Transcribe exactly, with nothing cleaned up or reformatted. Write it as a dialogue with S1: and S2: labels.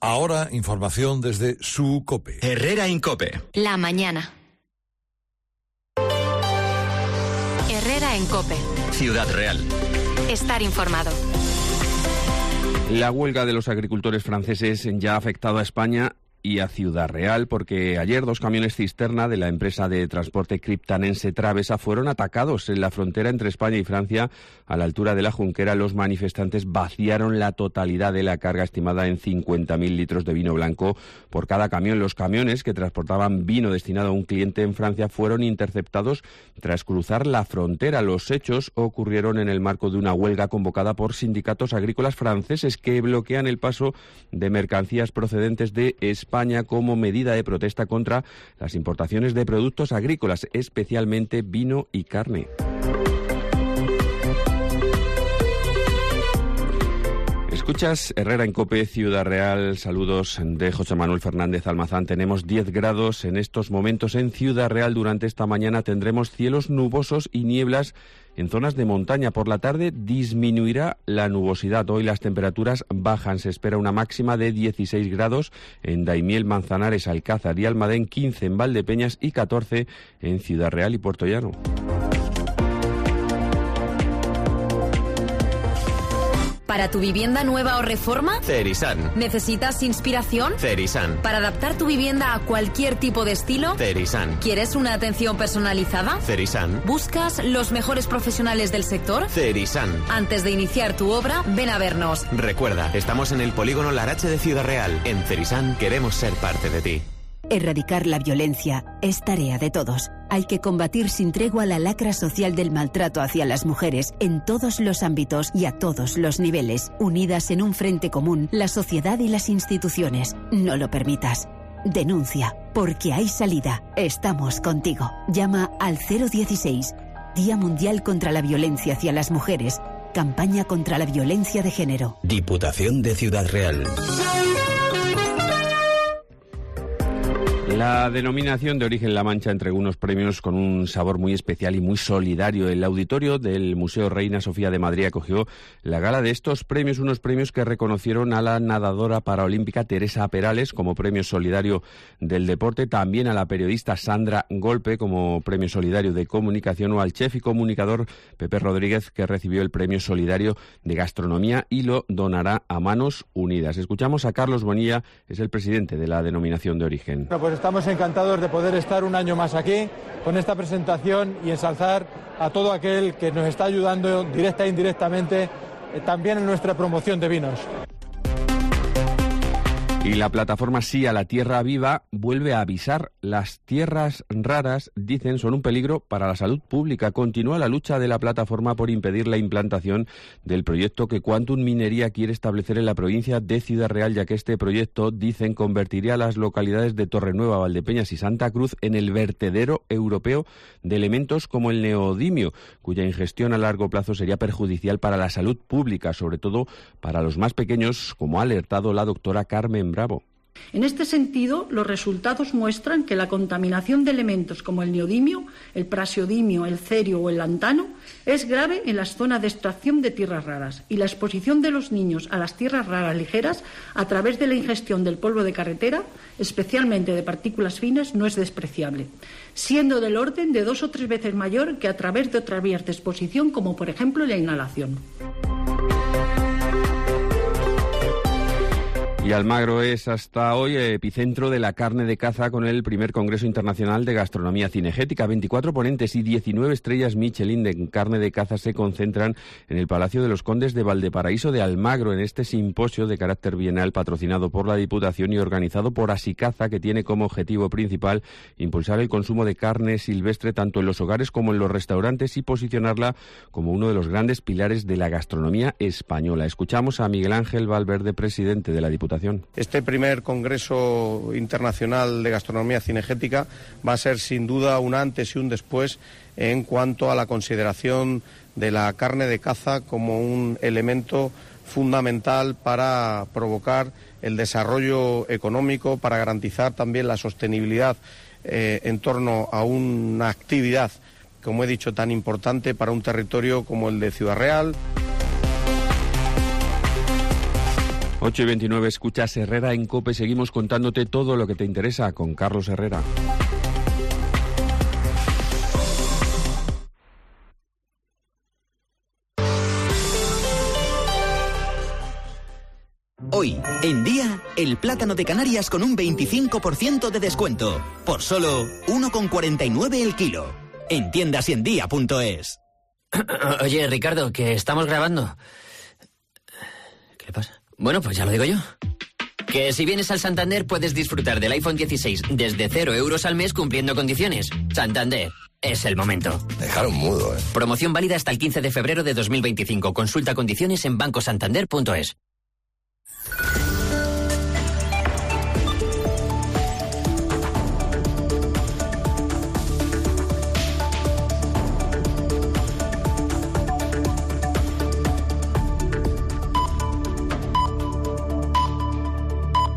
S1: Ahora, información desde su COPE.
S2: Herrera Incope.
S3: La mañana. Herrera en COPE.
S2: Ciudad Real.
S3: Estar informado.
S4: La huelga de los agricultores franceses ya ha afectado a España y a Ciudad Real, porque ayer dos camiones cisterna de la empresa de transporte criptanense Travesa fueron atacados en la frontera entre España y Francia. A la altura de la Junquera, los manifestantes vaciaron la totalidad de la carga, estimada en cincuenta mil litros de vino blanco por cada camión. Los camiones que transportaban vino destinado a un cliente en Francia fueron interceptados tras cruzar la frontera. Los hechos ocurrieron en el marco de una huelga convocada por sindicatos agrícolas franceses que bloquean el paso de mercancías procedentes de España España como medida de protesta contra las importaciones de productos agrícolas, especialmente vino y carne. Escuchas Herrera en COPE, Ciudad Real. Saludos de José Manuel Fernández Almazán. Tenemos diez grados en estos momentos en Ciudad Real. Durante esta mañana tendremos cielos nubosos y nieblas en zonas de montaña. Por la tarde disminuirá la nubosidad. Hoy las temperaturas bajan. Se espera una máxima de dieciséis grados en Daimiel, Manzanares, Alcázar y Almadén, quince en Valdepeñas y catorce en Ciudad Real y Puerto Llano.
S3: ¿Para tu vivienda nueva o reforma?
S2: Cerisan.
S3: ¿Necesitas inspiración?
S2: Cerisan.
S3: ¿Para adaptar tu vivienda a cualquier tipo de estilo?
S2: Cerisan.
S3: ¿Quieres una atención personalizada?
S2: Cerisan.
S3: ¿Buscas los mejores profesionales del sector?
S2: Cerisan.
S3: Antes de iniciar tu obra, ven a vernos.
S2: Recuerda, estamos en el polígono Larache de Ciudad Real. En Cerisan queremos ser parte de ti.
S5: Erradicar la violencia es tarea de todos. Hay que combatir sin tregua la lacra social del maltrato hacia las mujeres en todos los ámbitos y a todos los niveles. Unidas en un frente común, la sociedad y las instituciones. No lo permitas. Denuncia, porque hay salida. Estamos contigo. Llama al cero dieciséis. Día Mundial contra la Violencia hacia las Mujeres. Campaña contra la violencia de género.
S2: Diputación de Ciudad Real.
S4: La denominación de origen La Mancha entregó unos premios con un sabor muy especial y muy solidario. El auditorio del Museo Reina Sofía de Madrid acogió la gala de estos premios, unos premios que reconocieron a la nadadora paraolímpica Teresa Perales como premio solidario del deporte, también a la periodista Sandra Golpe como premio solidario de comunicación, o al chef y comunicador Pepe Rodríguez, que recibió el premio solidario de gastronomía y lo donará a Manos Unidas. Escuchamos a Carlos Bonilla, es el presidente de la denominación de origen.
S6: Bueno, pues estamos encantados de poder estar un año más aquí con esta presentación y ensalzar a todo aquel que nos está ayudando directa e indirectamente eh, también en nuestra promoción de vinos.
S4: Y la plataforma Sí a la Tierra Viva vuelve a avisar. Las tierras raras, dicen, son un peligro para la salud pública. Continúa la lucha de la plataforma por impedir la implantación del proyecto que Quantum Minería quiere establecer en la provincia de Ciudad Real, ya que este proyecto, dicen, convertiría a las localidades de Torrenueva, Valdepeñas y Santa Cruz en el vertedero europeo de elementos como el neodimio, cuya ingestión a largo plazo sería perjudicial para la salud pública, sobre todo para los más pequeños, como ha alertado la doctora Carmen Bravo.
S7: En este sentido, los resultados muestran que la contaminación de elementos como el neodimio, el praseodimio, el cerio o el lantano es grave en las zonas de extracción de tierras raras, y la exposición de los niños a las tierras raras ligeras a través de la ingestión del polvo de carretera, especialmente de partículas finas, no es despreciable, siendo del orden de dos o tres veces mayor que a través de otras vías de exposición, como por ejemplo la inhalación.
S4: Y Almagro es hasta hoy epicentro de la carne de caza, con el primer Congreso Internacional de Gastronomía Cinegética. veinticuatro ponentes y diecinueve estrellas Michelin de carne de caza se concentran en el Palacio de los Condes de Valdeparaíso de Almagro, en este simposio de carácter bienal patrocinado por la Diputación y organizado por Asicaza, que tiene como objetivo principal impulsar el consumo de carne silvestre tanto en los hogares como en los restaurantes y posicionarla como uno de los grandes pilares de la gastronomía española. Escuchamos a Miguel Ángel Valverde, presidente de la Diputación.
S8: Este primer Congreso Internacional de Gastronomía Cinegética va a ser sin duda un antes y un después en cuanto a la consideración de la carne de caza como un elemento fundamental para provocar el desarrollo económico, para garantizar también la sostenibilidad eh, en torno a una actividad, como he dicho, tan importante para un territorio como el de Ciudad Real.
S4: ocho y veintinueve, escuchas Herrera en COPE. Seguimos contándote todo lo que te interesa con Carlos Herrera.
S9: Hoy, en Día, el plátano de Canarias con un veinticinco por ciento de descuento. Por solo uno con cuarenta y nueve el kilo. En tiendas y en día punto es.
S10: Oye, Ricardo, que estamos grabando. ¿Qué le pasa? Bueno, pues ya lo digo yo. Que si vienes al Santander puedes disfrutar del iPhone dieciséis desde cero euros al mes cumpliendo condiciones. Santander, es el momento.
S11: Dejaron mudo, ¿eh?
S10: Promoción válida hasta el quince de febrero de dos mil veinticinco. Consulta condiciones en banco santander punto es.